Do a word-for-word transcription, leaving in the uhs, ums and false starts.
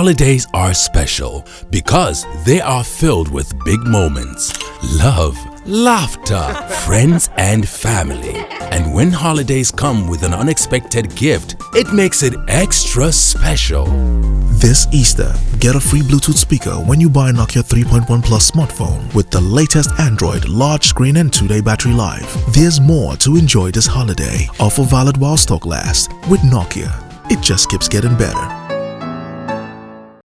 Holidays are special because they are filled with big moments, love, laughter, friends and family. And when holidays come with an unexpected gift, it makes it extra special. This Easter, get a free Bluetooth speaker when you buy a Nokia three point one Plus smartphone with the latest Android large screen and two day battery life. There's more to enjoy this holiday. Offer valid while stock lasts. With Nokia, it just keeps getting better.